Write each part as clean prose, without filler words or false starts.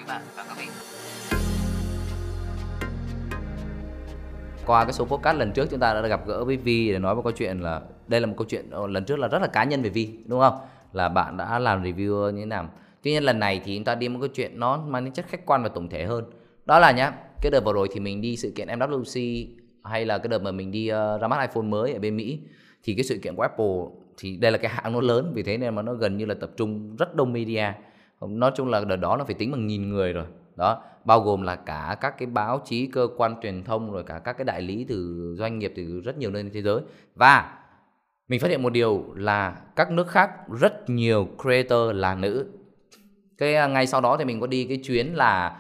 bạn và các vị. Qua cái số podcast lần trước chúng ta đã gặp gỡ với Vi để nói một câu chuyện là đây là một câu chuyện lần trước là rất là cá nhân về Vi, đúng không? Là bạn đã làm review như thế nào. Tuy nhiên lần này thì chúng ta đi một câu chuyện nó mang tính chất khách quan và tổng thể hơn. Đó là nhá, cái đợt vừa rồi thì mình đi sự kiện MWC hay là cái đợt mà mình đi ra mắt iPhone mới ở bên Mỹ, thì cái sự kiện của Apple thì đây là cái hãng nó lớn, vì thế nên mà nó gần như là tập trung rất đông media. Nói chung là đợt đó nó phải tính bằng 1.000 người rồi. Đó, bao gồm là cả các cái báo chí, cơ quan truyền thông, rồi cả các cái đại lý từ doanh nghiệp từ rất nhiều nơi trên thế giới. Và mình phát hiện một điều là các nước khác rất nhiều creator là nữ. Cái ngày sau đó thì mình có đi cái chuyến là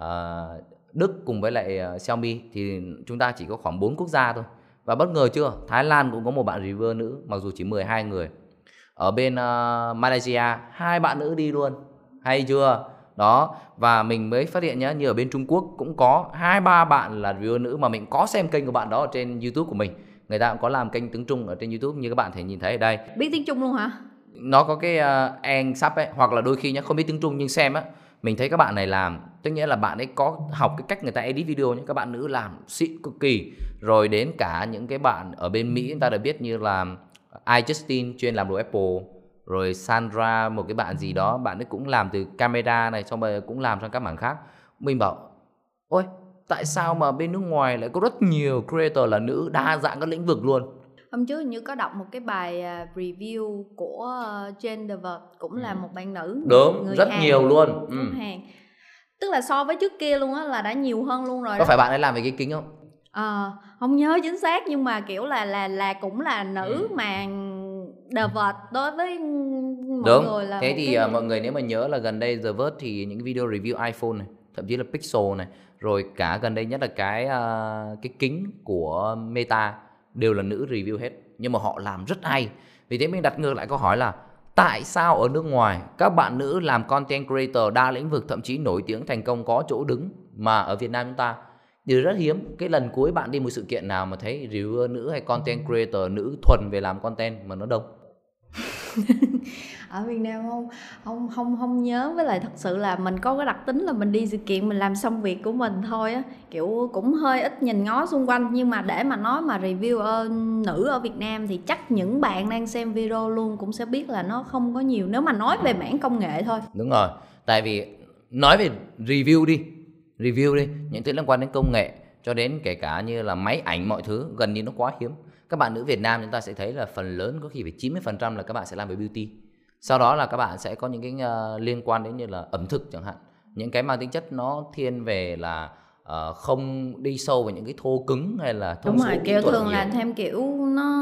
Đức cùng với lại Xiaomi, thì chúng ta chỉ có khoảng 4 quốc gia thôi. Và bất ngờ chưa, Thái Lan cũng có một bạn reviewer nữ, mặc dù chỉ 12 người. Ở bên Malaysia 2 bạn nữ đi luôn, hay chưa? Đó, và mình mới phát hiện nhá, như ở bên Trung Quốc cũng có 2-3 bạn là reviewer nữ, mà mình có xem kênh của bạn đó ở trên YouTube của mình. Người ta cũng có làm kênh tiếng Trung ở trên YouTube như các bạn thể nhìn thấy ở đây. Biết tiếng Trung luôn hả? Nó có cái Anh sub ấy, hoặc là đôi khi nhá không biết tiếng Trung nhưng xem á, mình thấy các bạn này làm, tức nghĩa là bạn ấy có học cái cách người ta edit video nhé. Các bạn nữ làm xịn cực kỳ. Rồi đến cả những cái bạn ở bên Mỹ người ta đã biết, như là iJustin chuyên làm đồ Apple, rồi Sandra một cái bạn gì đó, bạn ấy cũng làm từ camera này, xong rồi cũng làm sang các mảng khác. Mình bảo ôi, tại sao mà bên nước ngoài lại có rất nhiều creator là nữ, đa dạng các lĩnh vực luôn. Hôm trước như có đọc một cái bài review của Jane DeVert, cũng là một bạn nữ. Đúng, người rất Hàn, nhiều luôn. Hàn. Tức là so với trước kia luôn á, là đã nhiều hơn luôn rồi. Có phải bạn ấy làm về cái kính không? Không nhớ chính xác, nhưng mà kiểu là cũng là nữ mà DeVert đối với mọi người là thế thì cái... mọi người nếu mà nhớ là gần đây The Verge thì những cái video review iPhone này, thậm chí là Pixel này, rồi cả gần đây nhất là cái kính của Meta đều là nữ review hết, nhưng mà họ làm rất hay. Vì thế mình đặt ngược lại câu hỏi là tại sao ở nước ngoài các bạn nữ làm content creator đa lĩnh vực, thậm chí nổi tiếng thành công có chỗ đứng, mà ở Việt Nam chúng ta thì rất hiếm. Cái lần cuối bạn đi một sự kiện nào mà thấy reviewer nữ hay content creator nữ thuần về làm content mà nó đông? Ở Việt Nam không nhớ. Với lại thật sự là mình có cái đặc tính là mình đi sự kiện mình làm xong việc của mình thôi á, kiểu cũng hơi ít nhìn ngó xung quanh. Nhưng mà để mà nói mà review nữ ở Việt Nam thì chắc những bạn đang xem video luôn cũng sẽ biết là nó không có nhiều, nếu mà nói về mảng công nghệ thôi. Đúng rồi, tại vì nói về review đi, những thứ liên quan đến công nghệ cho đến kể cả như là máy ảnh mọi thứ, gần như nó quá hiếm. Các bạn nữ Việt Nam chúng ta sẽ thấy là phần lớn có khi phải 90% là các bạn sẽ làm về beauty. Sau đó là các bạn sẽ có những cái liên quan đến như là ẩm thực chẳng hạn, những cái mang tính chất nó thiên về là không đi sâu vào những cái thô cứng hay là thông số. Đúng rồi, kiểu thường làm thêm kiểu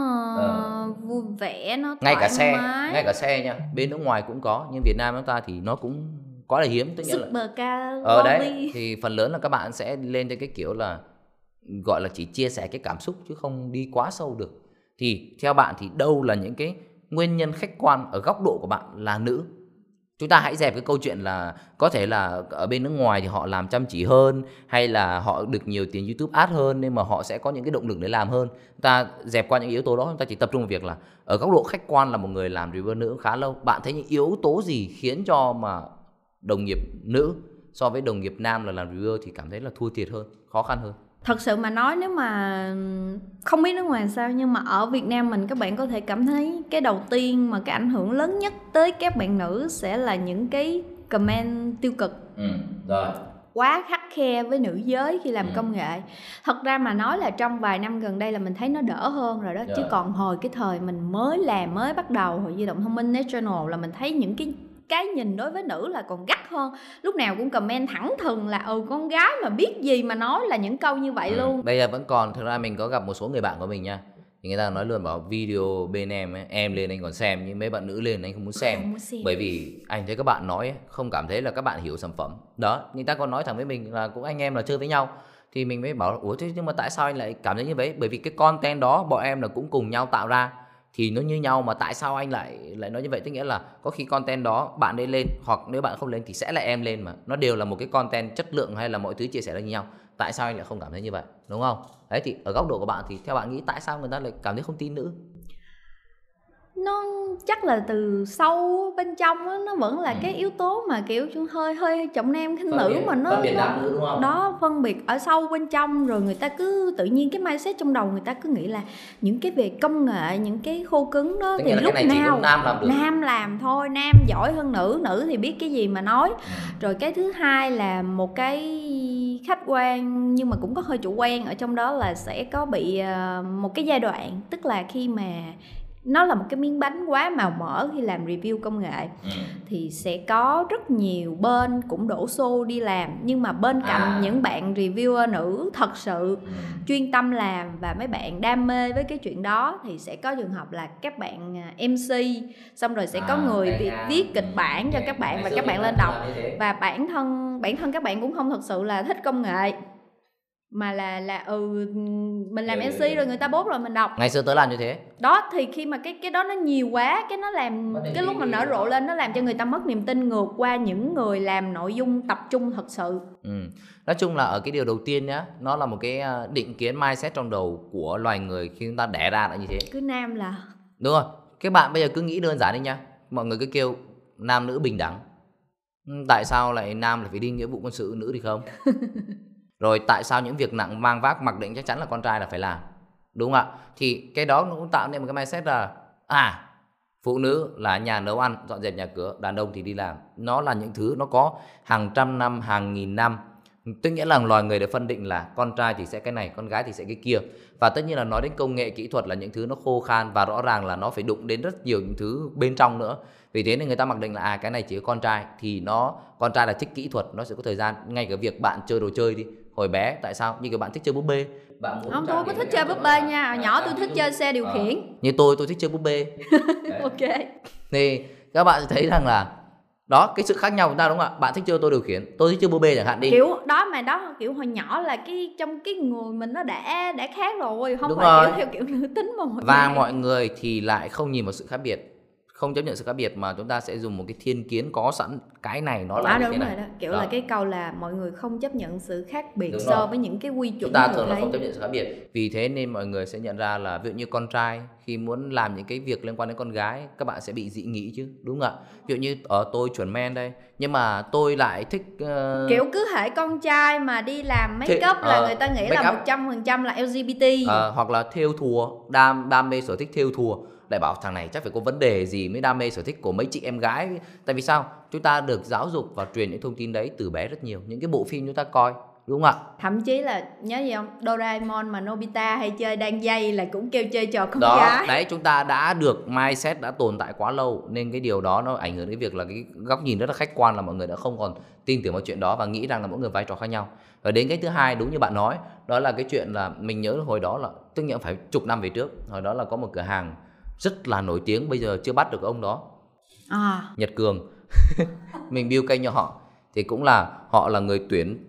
nó vui vẻ, nó ngay thoải mái. Ngay cả xe nha, bên nước ngoài cũng có, nhưng Việt Nam chúng ta thì nó cũng quá là hiếm. Tức nghĩa Super car ở đấy thì phần lớn là các bạn sẽ lên trên cái kiểu là gọi là chỉ chia sẻ cái cảm xúc chứ không đi quá sâu được. Thì theo bạn thì đâu là những cái nguyên nhân khách quan ở góc độ của bạn là nữ? Chúng ta hãy dẹp cái câu chuyện là có thể là ở bên nước ngoài thì họ làm chăm chỉ hơn, hay là họ được nhiều tiền YouTube ad hơn nên mà họ sẽ có những cái động lực để làm hơn. Chúng ta dẹp qua những yếu tố đó, chúng ta chỉ tập trung vào việc là ở góc độ khách quan là một người làm reviewer nữ khá lâu, bạn thấy những yếu tố gì khiến cho mà đồng nghiệp nữ so với đồng nghiệp nam là làm reviewer thì cảm thấy là thua thiệt hơn, khó khăn hơn? Thật sự mà nói, nếu mà không biết nước ngoài sao, nhưng mà ở Việt Nam mình các bạn có thể cảm thấy cái đầu tiên mà cái ảnh hưởng lớn nhất tới các bạn nữ sẽ là những cái comment tiêu cực. Rồi. Quá khắt khe với nữ giới khi làm công nghệ. Thật ra mà nói là trong vài năm gần đây là mình thấy nó đỡ hơn rồi đó. Chứ còn hồi cái thời mình mới bắt đầu hồi di động thông minh National là mình thấy những cái nhìn đối với nữ là còn gắt hơn. Lúc nào cũng comment thẳng thừng là con gái mà biết gì mà nói là những câu như vậy luôn. Bây giờ vẫn còn, thực ra mình có gặp một số người bạn của mình nha, thì người ta nói luôn bảo video bên em ấy, em lên anh còn xem, nhưng mấy bạn nữ lên anh không muốn xem. Bởi vì anh thấy các bạn nói ấy, không cảm thấy là các bạn hiểu sản phẩm. Đó, người ta còn nói thẳng với mình là cũng anh em là chơi với nhau. Thì mình mới bảo ủa thế nhưng mà tại sao anh lại cảm thấy như vậy? Bởi vì cái content đó bọn em là cũng cùng nhau tạo ra thì nó như nhau, mà tại sao anh lại nói như vậy? Tức nghĩa là có khi content đó bạn ấy lên, hoặc nếu bạn không lên thì sẽ là em lên, mà nó đều là một cái content chất lượng hay là mọi thứ chia sẻ là như nhau. Tại sao anh lại không cảm thấy như vậy, đúng không? Đấy, thì ở góc độ của bạn thì theo bạn nghĩ tại sao người ta lại cảm thấy không tin nữ? nó chắc là từ sâu bên trong á, nó vẫn là cái yếu tố mà kiểu hơi trọng nam khinh nữ mà nó phân biệt nam nữ đúng không? Đó, phân biệt ở sâu bên trong, rồi người ta cứ tự nhiên cái mindset trong đầu người ta cứ nghĩ là những cái về công nghệ, những cái khô cứng đó thì lúc nào nam làm thôi, nam giỏi hơn nữ thì biết cái gì mà nói. Rồi cái thứ hai là một cái khách quan nhưng mà cũng có hơi chủ quan ở trong đó là sẽ có bị một cái giai đoạn, tức là khi mà nó là một cái miếng bánh quá màu mỡ khi làm review công nghệ thì sẽ có rất nhiều bên cũng đổ xô đi làm, nhưng mà bên cạnh những bạn reviewer nữ thật sự chuyên tâm làm và mấy bạn đam mê với cái chuyện đó thì sẽ có trường hợp là các bạn MC, xong rồi sẽ có người viết kịch bản cho các bạn và các bạn lên đọc, và bản thân các bạn cũng không thật sự là thích công nghệ mà là mình làm MC rồi người ta bốt rồi mình đọc. Ngày xưa tớ làm như thế đó, thì khi mà cái đó nó nhiều quá, cái nó làm cái lúc mà nở rộ lên nó làm cho người ta mất niềm tin ngược qua những người làm nội dung tập trung thật sự. Nói chung là ở cái điều đầu tiên nhá, nó là một cái định kiến mindset trong đầu của loài người khi chúng ta đẻ ra là như thế. Cứ nam là đúng rồi. Các bạn bây giờ cứ nghĩ đơn giản đi nha, mọi người cứ kêu nam nữ bình đẳng, tại sao lại nam là phải đi nghĩa vụ quân sự, nữ thì không? Rồi tại sao những việc nặng mang vác mặc định chắc chắn là con trai là phải làm, đúng không ạ? Thì cái đó nó cũng tạo nên một cái mindset là phụ nữ là nhà nấu ăn, dọn dẹp nhà cửa, đàn ông thì đi làm. Nó là những thứ nó có hàng trăm năm, hàng nghìn năm. Tức nghĩa là loài người đã phân định là con trai thì sẽ cái này, con gái thì sẽ cái kia. Và tất nhiên là nói đến công nghệ kỹ thuật là những thứ nó khô khan và rõ ràng là nó phải đụng đến rất nhiều những thứ bên trong nữa. Vì thế nên người ta mặc định là cái này chỉ có con trai thì con trai là thích kỹ thuật, nó sẽ có thời gian. Ngay cả việc bạn chơi đồ chơi đi, hồi bé tại sao như các bạn thích chơi búp bê, bạn không, tôi có thích chơi búp bê nha, nhỏ tôi thích chơi xe điều khiển. Như tôi thích chơi búp bê. Ok. Thì các bạn thấy rằng là đó, cái sự khác nhau của ta đúng không ạ? Bạn thích chơi ô tô điều khiển, tôi thích chơi búp bê chẳng hạn đi. Kiểu đó mà đó, kiểu hồi nhỏ là cái trong cái người mình nó đã khác rồi, không đúng phải rồi. kiểu theo kiểu nữ tính mà và mọi người thì lại không nhìn vào sự khác biệt, không chấp nhận sự khác biệt, mà chúng ta sẽ dùng một cái thiên kiến có sẵn, cái này nó là như thế này. Đó, kiểu đó. Là cái câu là mọi người không chấp nhận sự khác biệt đúng so rồi. với những cái quy chuẩn. Chúng ta thường là không chấp nhận sự khác biệt. Vì thế nên mọi người sẽ nhận ra là ví dụ như con trai khi muốn làm những cái việc liên quan đến con gái, các bạn sẽ bị dị nghị chứ, đúng không ạ? Ví dụ như tôi chuẩn men đây, nhưng mà tôi lại thích kiểu cứ hễ con trai mà đi làm make up là người ta nghĩ là 100% là LGBT. Hoặc là thêu thùa, đam mê sở thích thêu thùa, lại bảo thằng này chắc phải có vấn đề gì mới đam mê sở thích của mấy chị em gái. Tại vì sao? Chúng ta được giáo dục và truyền những thông tin đấy từ bé rất nhiều, những cái bộ phim chúng ta coi, đúng không ạ? Thậm chí là nhớ gì không, Doraemon mà Nobita hay chơi đan dây là cũng kêu chơi trò con đó, gái. Đấy, chúng ta đã được mindset đã tồn tại quá lâu, nên cái điều đó nó ảnh hưởng đến việc là cái góc nhìn rất là khách quan, là mọi người đã không còn tin tưởng vào chuyện đó và nghĩ rằng là mỗi người vai trò khác nhau. Và đến cái thứ hai đúng như bạn nói, đó là cái chuyện là mình nhớ hồi đó là tức nghĩa phải chục năm về trước, hồi đó là có một cửa hàng rất là nổi tiếng, bây giờ chưa bắt được ông đó, Nhật Cường. Mình build kênh cho họ thì cũng là họ là người tuyển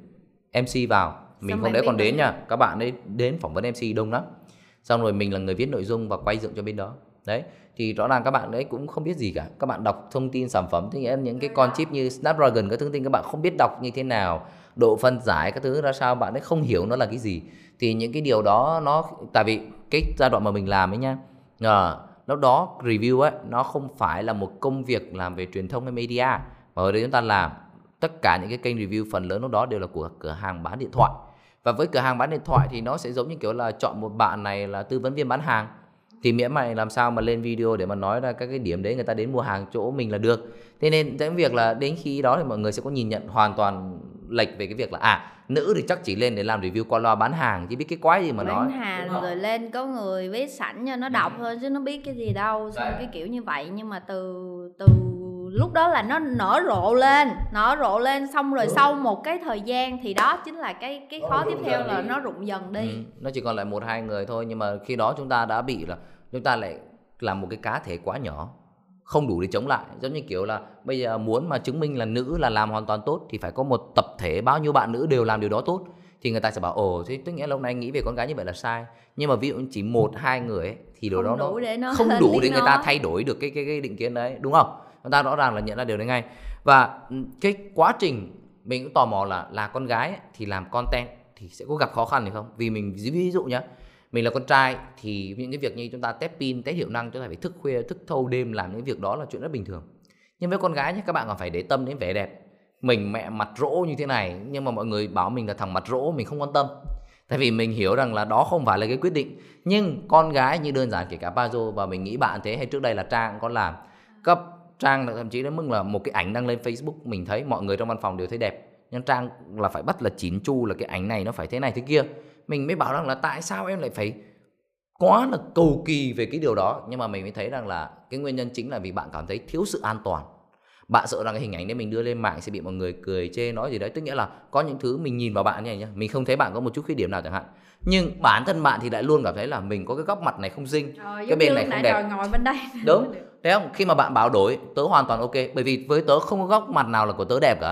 MC vào, mình không để còn đến nha, các bạn ấy đến phỏng vấn MC đông lắm, xong rồi mình là người viết nội dung và quay dựng cho bên đó. Đấy, thì rõ ràng các bạn đấy cũng không biết gì cả, các bạn đọc thông tin sản phẩm thì những cái con chip như Snapdragon các thông tin các bạn không biết đọc như thế nào, độ phân giải các thứ ra sao, bạn ấy không hiểu nó là cái gì. Thì những cái điều đó nó, tại vì cái giai đoạn mà mình làm ấy nha, lúc đó review ấy nó không phải là một công việc làm về truyền thông hay media, mà ở đây chúng ta làm tất cả những cái kênh review phần lớn lúc đó đều là của cửa hàng bán điện thoại. Và với cửa hàng bán điện thoại thì nó sẽ giống như kiểu là chọn một bạn này là tư vấn viên bán hàng, thì miễn mày làm sao mà lên video để mà nói ra các cái điểm đấy người ta đến mua hàng chỗ mình là được. Thế nên cái việc là đến khi đó thì mọi người sẽ có nhìn nhận hoàn toàn lệch về cái việc là nữ thì chắc chỉ lên để làm review qua loa bán hàng chứ biết cái quái gì mà nói. Bán hàng rồi lên có người viết sẵn cho nó đọc thôi chứ nó biết cái gì đâu, xong cái kiểu như vậy. Nhưng mà từ lúc đó là nó nở rộ lên xong rồi sau một cái thời gian thì đó chính là cái khó tiếp theo là nó rụng dần đi. Nó chỉ còn lại 1-2 người thôi, nhưng mà khi đó chúng ta đã bị là chúng ta lại làm một cái cá thể quá nhỏ, không đủ để chống lại. Giống như kiểu là bây giờ muốn mà chứng minh là nữ là làm hoàn toàn tốt thì phải có một tập thể bao nhiêu bạn nữ đều làm điều đó tốt, thì người ta sẽ bảo thế tức nghĩa lâu nay nghĩ về con gái như vậy là sai. Nhưng mà ví dụ chỉ 1-2 người ấy, thì điều đó nó không đủ để người ta thay đổi được cái định kiến đấy, đúng không? Người ta rõ ràng là nhận ra điều đấy ngay. Và cái quá trình mình cũng tò mò là con gái ấy, thì làm content thì sẽ có gặp khó khăn hay không. Vì mình ví dụ nhá, Mình là con trai thì những cái việc như chúng ta test pin, test hiệu năng, chúng ta phải thức khuya, thức thâu đêm làm những việc đó là chuyện rất bình thường. Nhưng với con gái nhé, các bạn còn phải để tâm đến vẻ đẹp. Mình mẹ mặt rỗ như thế này nhưng mà mọi người bảo mình là thằng mặt rỗ, mình không quan tâm. Tại vì mình hiểu rằng là đó không phải là cái quyết định. Nhưng con gái như đơn giản kể cả Pazo, và mình nghĩ bạn thế hay trước đây là Trang cũng có làm. Cấp Trang thậm chí đến mức là một cái ảnh đăng lên Facebook, mình thấy mọi người trong văn phòng đều thấy đẹp, nhưng Trang là phải bắt là chỉn chu là cái ảnh này nó phải thế này thế kia. Mình mới bảo rằng là tại sao em lại phải quá là cầu kỳ về cái điều đó. Nhưng mà mình mới thấy rằng là cái nguyên nhân chính là vì bạn cảm thấy thiếu sự an toàn. Bạn sợ rằng cái hình ảnh đấy mình đưa lên mạng sẽ bị mọi người cười chê nói gì đấy. Tức nghĩa là có những thứ mình nhìn vào bạn như này nhá, mình không thấy bạn có một chút khuyết điểm nào chẳng hạn, nhưng bản thân bạn thì lại luôn cảm thấy là mình có cái góc mặt này không xinh, cái bên này không đẹp. Ngồi bên đây. Đúng, thấy không? Khi mà bạn bảo đổi, tớ hoàn toàn ok, bởi vì với tớ không có góc mặt nào là của tớ đẹp cả.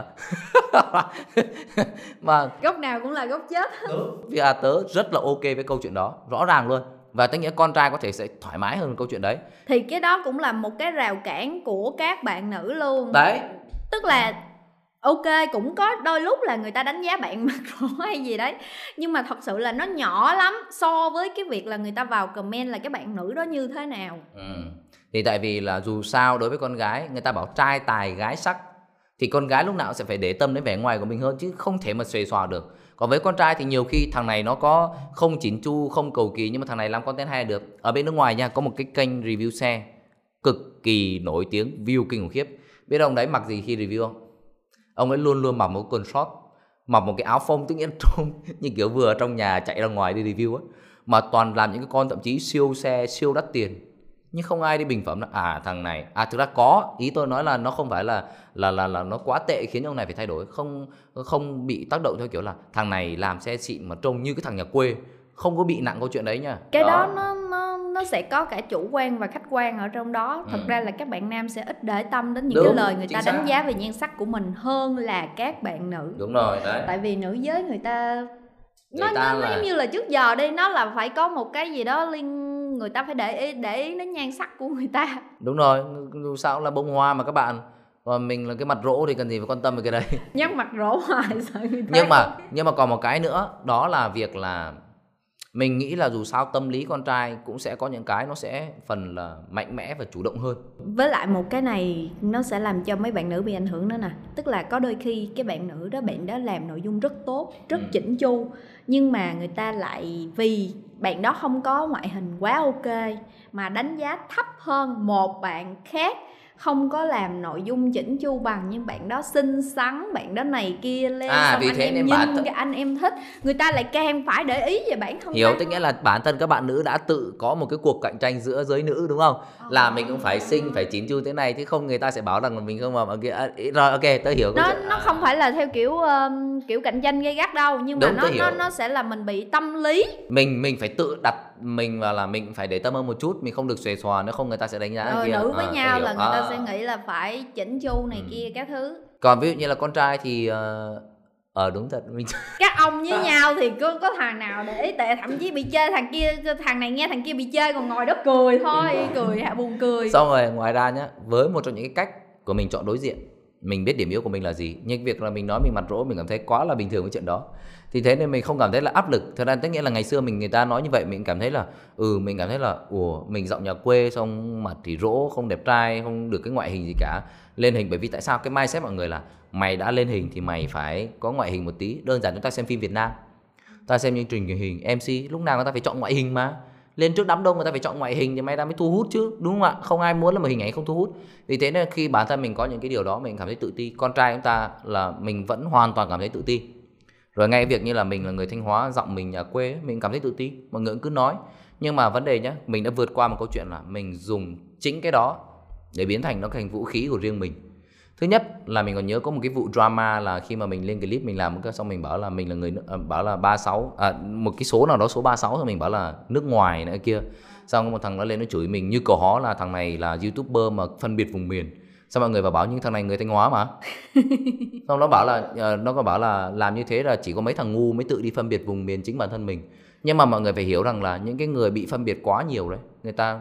Mà góc nào cũng là góc chết. Đúng, vì tớ rất là ok với câu chuyện đó, rõ ràng luôn. Và tất nghĩa con trai có thể sẽ thoải mái hơn câu chuyện đấy. Thì cái đó cũng là một cái rào cản của các bạn nữ luôn. Đấy. Tức là ok, cũng có đôi lúc là người ta đánh giá bạn mặt rỗ hay gì đấy, nhưng mà thật sự là nó nhỏ lắm so với cái việc là người ta vào comment là cái bạn nữ đó như thế nào. Thì tại vì là dù sao đối với con gái, người ta bảo trai tài gái sắc, thì con gái lúc nào sẽ phải để tâm đến vẻ ngoài của mình hơn, chứ không thể mà xuề xòa được. Còn với con trai thì nhiều khi thằng này nó có không chỉn chu, không cầu kỳ, nhưng mà thằng này làm content hay được. Ở bên nước ngoài nha, có một cái kênh review xe cực kỳ nổi tiếng, view kinh khủng khiếp. Biết ông đấy mặc gì khi review không? Ông ấy luôn luôn mặc một quần short, mặc một cái áo phông, tức nghĩa như kiểu vừa trong nhà chạy ra ngoài đi review á, mà toàn làm những cái con thậm chí siêu xe, siêu đắt tiền. Nhưng không ai đi bình phẩm là thằng này thực ra có, ý tôi nói là nó không phải là nó quá tệ khiến ông này phải thay đổi, không bị tác động theo kiểu là thằng này làm xe xịn mà trông như cái thằng nhà quê, không có bị nặng câu chuyện đấy nha. Cái đó nó sẽ có cả chủ quan và khách quan ở trong đó. Thật ra là các bạn nam sẽ ít để tâm đến những cái lời người ta đánh giá về nhan sắc của mình hơn là các bạn nữ. Đúng rồi đấy. Tại vì nữ giới người ta nó giống như là trước giờ đi, nó là phải có một cái gì đó người ta phải để ý đến nhan sắc của người ta. Đúng rồi, dù sao là bông hoa mà các bạn. Còn mình là cái mặt rỗ thì cần gì phải quan tâm về cái đấy. Nhắc mặt rỗ hoài sợ người ta. Nhưng mà còn một cái nữa, đó là việc là mình nghĩ là dù sao tâm lý con trai cũng sẽ có những cái nó sẽ phần là mạnh mẽ và chủ động hơn. Với lại một cái này nó sẽ làm cho mấy bạn nữ bị ảnh hưởng nữa nè. Tức là có đôi khi cái bạn nữ đó, bạn đó làm nội dung rất tốt, rất chỉnh chu, nhưng mà người ta lại vì bạn đó không có ngoại hình quá ok mà đánh giá thấp hơn một bạn khác không có làm nội dung chỉnh chu bằng, nhưng bạn đó xinh xắn, bạn đó này kia lên, xong vì anh thế em nên nhìn cái anh em thích, người ta lại càng phải để ý về bản thân. Hiểu, tức nghĩa là bản thân các bạn nữ đã tự có một cái cuộc cạnh tranh giữa giới nữ, đúng không? Là mình cũng phải xinh, phải chỉn chu thế này, chứ không người ta sẽ bảo rằng là mình không mà kia. Rồi ok, tớ hiểu. Nó không phải là theo kiểu cạnh tranh gay gắt đâu, nhưng mà nó sẽ là mình bị tâm lý. Mình phải tự đặt mình vào là mình phải để tâm hơn một chút, mình không được xuề xòa, nếu không người ta sẽ đánh giá kia. Nữ với nhau là người ta sẽ nghĩ là phải chỉnh chu này kia các thứ. Còn ví dụ như là con trai thì đúng thật mình các ông với nhau thì có thằng nào để ý, tệ thậm chí bị chơi thằng kia, thằng này nghe thằng kia bị chơi còn ngồi đó cười thôi, cười hạ buồn cười. Xong rồi ngoài ra nhá, với một trong những cái cách của mình chọn đối diện, mình biết điểm yếu của mình là gì, nhưng việc là mình nói mình mặt rỗ mình cảm thấy quá là bình thường với chuyện đó, thì thế nên mình không cảm thấy là áp lực. Thật ra tất nghĩa là ngày xưa người ta nói như vậy mình cảm thấy là mình cảm thấy là mình giọng nhà quê, xong mặt thì rỗ, không đẹp trai, không được cái ngoại hình gì cả, lên hình. Bởi vì tại sao cái mindset mọi người là mày đã lên hình thì mày phải có ngoại hình một tí. Đơn giản chúng ta xem phim Việt Nam, ta xem chương trình truyền hình, MC lúc nào người ta phải chọn ngoại hình mà. Lên trước đám đông người ta phải chọn ngoại hình thì mày ta mới thu hút chứ, đúng không ạ? Không ai muốn là một hình ảnh không thu hút. Vì thế nên khi bản thân mình có những cái điều đó mình cảm thấy tự ti. Con trai chúng ta là mình vẫn hoàn toàn cảm thấy tự ti. Rồi ngay việc như là mình là người Thanh Hóa, giọng mình nhà quê, mình cảm thấy tự ti, mọi người cứ nói. Nhưng mà vấn đề nhá, mình đã vượt qua một câu chuyện là mình dùng chính cái đó để biến thành nó thành vũ khí của riêng mình. Thứ nhất là mình còn nhớ có một cái vụ drama là khi mà mình lên clip mình làm cái xong mình bảo là mình là người bảo là 36 một cái số nào đó số 36, rồi mình bảo là nước ngoài nữa kia. Xong một thằng nó lên nó chửi mình như cờ hó là thằng này là YouTuber mà phân biệt vùng miền. Xong mọi người vào báo những thằng này người Thanh Hóa mà. Xong nó bảo là nó còn bảo là làm như thế là chỉ có mấy thằng ngu mới tự đi phân biệt vùng miền chính bản thân mình. Nhưng mà mọi người phải hiểu rằng là những cái người bị phân biệt quá nhiều đấy, người ta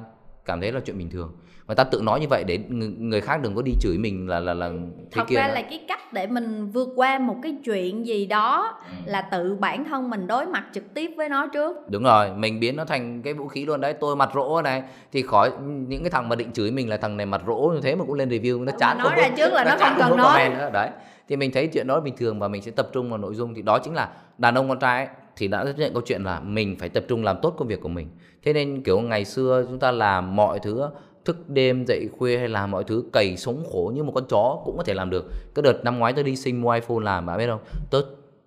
cảm thấy là chuyện bình thường. Người ta tự nói như vậy để người khác đừng có đi chửi mình là thế thật kia ra đó. là cái cách để mình vượt qua một cái chuyện gì đó là tự bản thân mình đối mặt trực tiếp với nó trước. Đúng rồi, mình biến nó thành cái vũ khí luôn đấy. Tôi mặt rỗ này thì khỏi những cái thằng mà định chửi mình là thằng này mặt rỗ như thế mà cũng lên review, nó chán nói ra trước là nó không cần nói nữa. Đấy, thì mình thấy chuyện đó bình thường và mình sẽ tập trung vào nội dung. Thì đó chính là đàn ông con trai ấy, thì đã chấp nhận câu chuyện là mình phải tập trung làm tốt công việc của mình. Thế nên kiểu ngày xưa chúng ta làm mọi thứ, thức đêm dậy khuya hay làm mọi thứ cày sống khổ như một con chó cũng có thể làm được. Cái đợt năm ngoái tôi đi Sing mua iPhone làm, bạn biết không, tôi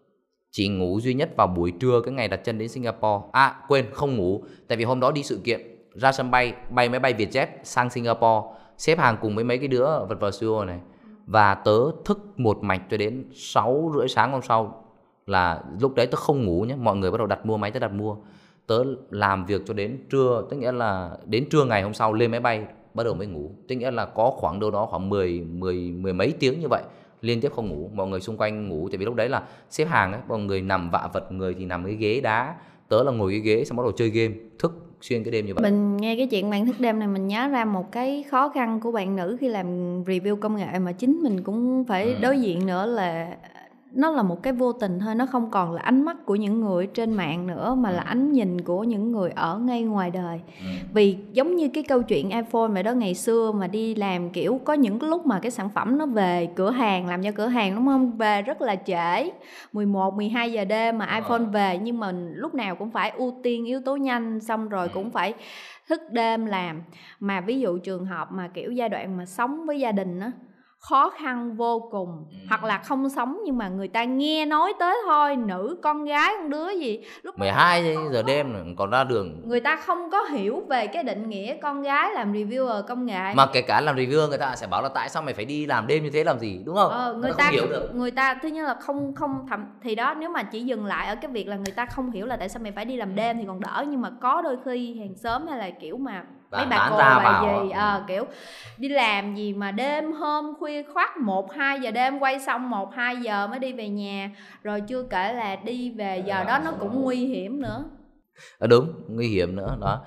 chỉ ngủ duy nhất vào buổi trưa cái ngày đặt chân đến Singapore. À quên, không ngủ, tại vì hôm đó đi sự kiện, ra sân bay, bay máy bay Vietjet sang Singapore, xếp hàng cùng với mấy cái đứa vật vào studio này. Và tớ thức một mạch cho đến 6:30 sáng hôm sau. Là lúc đấy tớ không ngủ nhé, mọi người bắt đầu đặt mua máy, tớ đặt mua. Tớ làm việc cho đến trưa, tức nghĩa là đến trưa ngày hôm sau lên máy bay bắt đầu mới ngủ. Tức nghĩa là có khoảng đâu đó khoảng mười mấy tiếng như vậy liên tiếp không ngủ. Mọi người xung quanh ngủ, tại vì lúc đấy là xếp hàng ấy, mọi người nằm vạ vật, người thì nằm cái ghế đá, tớ là ngồi cái ghế xong bắt đầu chơi game, thức xuyên cái đêm như vậy. Mình nghe cái chuyện bạn thức đêm này mình nhớ ra một cái khó khăn của bạn nữ khi làm review công nghệ mà chính mình cũng phải đối diện nữa, là nó là một cái vô tình thôi, nó không còn là ánh mắt của những người trên mạng nữa mà là ánh nhìn của những người ở ngay ngoài đời. Vì giống như cái câu chuyện iPhone vậy đó, ngày xưa mà đi làm kiểu có những cái lúc mà cái sản phẩm nó về cửa hàng, làm cho cửa hàng đúng không, về rất là trễ, 11, 12 giờ đêm mà iPhone về, nhưng mà lúc nào cũng phải ưu tiên yếu tố nhanh, xong rồi cũng phải thức đêm làm. Mà ví dụ trường hợp mà kiểu giai đoạn mà sống với gia đình á, khó khăn vô cùng. Hoặc là không sống nhưng mà người ta nghe nói tới thôi, nữ con gái con đứa gì lúc 12 giờ đêm còn ra đường, người ta không có hiểu về cái định nghĩa con gái làm reviewer công nghệ. mà kể cả làm reviewer người ta sẽ bảo là tại sao mày phải đi làm đêm như thế làm gì, đúng không? Người ta không hiểu được. Người ta thứ nhất là không thì đó, nếu mà chỉ dừng lại ở cái việc là người ta không hiểu là tại sao mày phải đi làm đêm thì còn đỡ, nhưng mà có đôi khi hàng xóm hay là kiểu mà mấy bà cô bà gì kiểu đi làm gì mà đêm hôm khuya khoắt 1-2 giờ đêm, quay xong 1-2 giờ mới đi về nhà, rồi chưa kể là đi về giờ đó nó cũng nguy hiểm nữa. Đúng, nguy hiểm nữa đó.